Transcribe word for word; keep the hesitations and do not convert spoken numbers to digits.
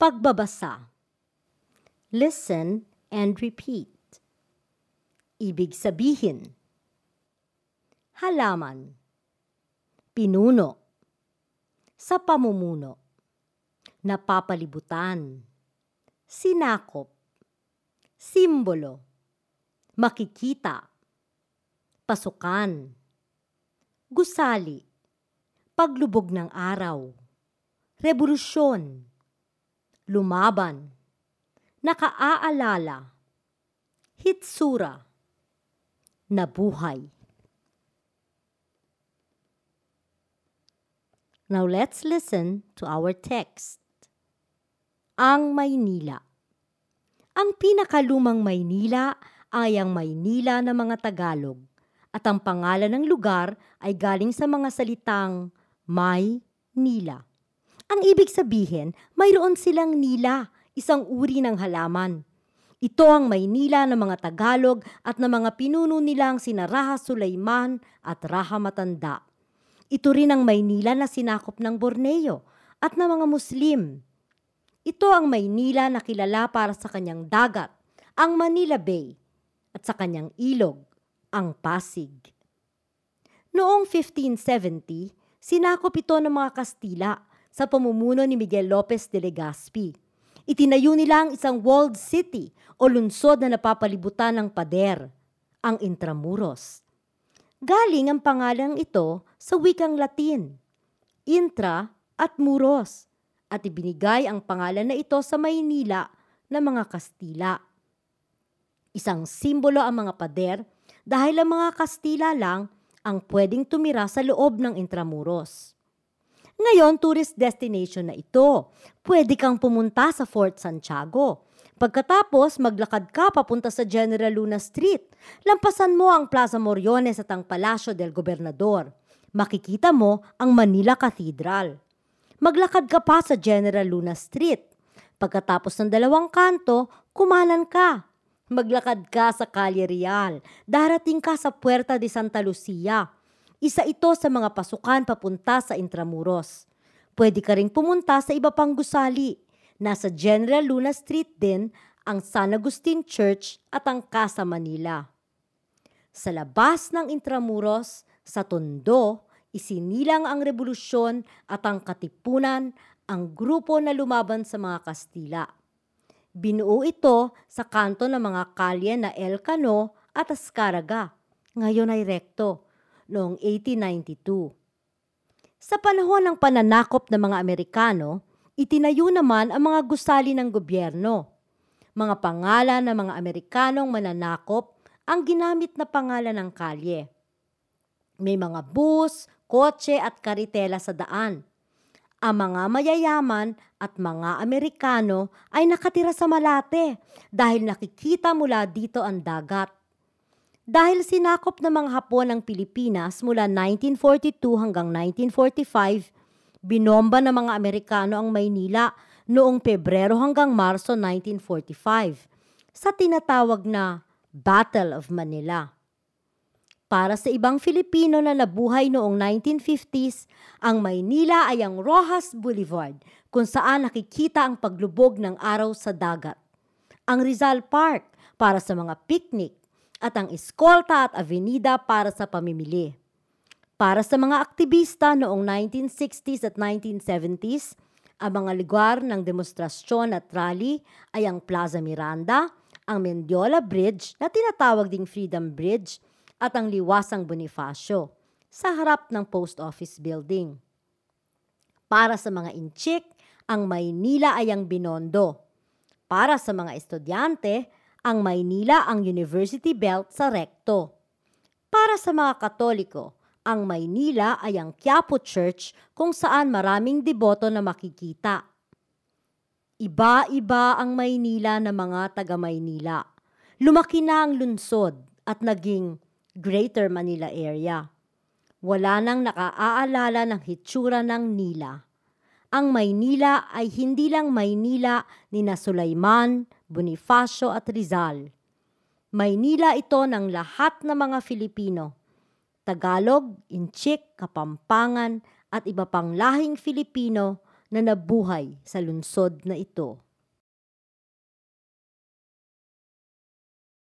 Pagbabasa. Listen and repeat. Ibig sabihin. Halaman. Pinuno. Sa pamumuno. Napapalibutan. Sinakop. Simbolo. Makikita. Pasukan. Gusali. Paglubog ng araw. Revolusyon. Lumaban. Nakaaalala. Hitsura. Nabuhay. Now let's listen to our text. Ang Maynila. Ang pinakalumang Maynila ay ang Maynila ng mga Tagalog at ang pangalan ng lugar ay galing sa mga salitang May-Nila. Ang ibig sabihin, mayroon silang nila, isang uri ng halaman. Ito ang Maynila ng mga Tagalog at ng mga pinuno nilang sina Raha Sulaiman at Raha Matanda. Ito rin ang Maynila na sinakop ng Borneo at ng mga Muslim. Ito ang Maynila na kilala para sa kanyang dagat, ang Manila Bay, at sa kanyang ilog, ang Pasig. Noong fifteen seventy, sinakop ito ng mga Kastila sa pamumuno ni Miguel Lopez de Legazpi. Itinayo nila ang isang walled city o lungsod na napapalibutan ng pader, ang Intramuros. Galing ang pangalang ito sa wikang Latin, intra at muros, at ibinigay ang pangalan na ito sa Maynila ng mga Kastila. Isang simbolo ang mga pader dahil ang mga Kastila lang ang pwedeng tumira sa loob ng Intramuros. Ngayon, tourist destination na ito. Pwede kang pumunta sa Fort Santiago. Pagkatapos, maglakad ka papunta sa General Luna Street. Lampasan mo ang Plaza Moriones at ang Palacio del Gobernador. Makikita mo ang Manila Cathedral. Maglakad ka pa sa General Luna Street. Pagkatapos ng dalawang kanto, kumanan ka. Maglakad ka sa Calle Real. Darating ka sa Puerta de Santa Lucia. Isa ito sa mga pasukan papunta sa Intramuros. Pwede ka ring pumunta sa iba pang gusali. Nasa General Luna Street din ang San Agustin Church at ang Casa Manila. Sa labas ng Intramuros, sa Tondo, isinilang ang revolusyon at ang katipunan ang grupo na lumaban sa mga Kastila. Binuo ito sa kanto ng mga kalye na El Cano at Azcárraga, ngayon ay rekto, noong eighteen ninety-two. Sa panahon ng pananakop ng mga Amerikano, itinayo naman ang mga gusali ng gobyerno. Mga pangalan ng mga Amerikanong mananakop ang ginamit na pangalan ng kalye. May mga bus, kotse at karitela sa daan. Ang mga mayayaman at mga Amerikano ay nakatira sa Malate dahil nakikita mula dito ang dagat. Dahil sinakop ng mga Hapon ang Pilipinas mula nineteen forty-two hanggang nineteen forty-five, binomba ng mga Amerikano ang Maynila noong Pebrero hanggang Marso nineteen forty-five sa tinatawag na Battle of Manila. Para sa ibang Filipino na nabuhay noong nineteen fifties, ang Maynila ay ang Roxas Boulevard kung saan nakikita ang paglubog ng araw sa dagat. Ang Rizal Park para sa mga picnic at ang Escolta at Avenida para sa pamimili. Para sa mga aktivista noong nineteen sixties at nineteen seventies, ang mga lugar ng demonstrasyon at rally ay ang Plaza Miranda, ang Mendiola Bridge na tinatawag ding Freedom Bridge at ang Liwasang Bonifacio sa harap ng Post Office Building. Para sa mga inchik, ang Maynila ay ang Binondo. Para sa mga estudyante, ang Maynila ang University Belt sa Recto. Para sa mga Katoliko, ang Maynila ay ang Quiapo Church kung saan maraming deboto na makikita. Iba-iba ang Maynila ng mga taga-Maynila. Lumaki na ang lungsod at naging Greater Manila Area. Wala nang nakaaalala ng hitsura ng Nila. Ang Maynila ay hindi lang Maynila ni na Sulaiman, Bonifacio at Rizal. Maynila ito ng lahat ng mga Filipino. Tagalog, Inchik, Kapampangan at iba pang lahing Filipino na nabuhay sa lungsod na ito.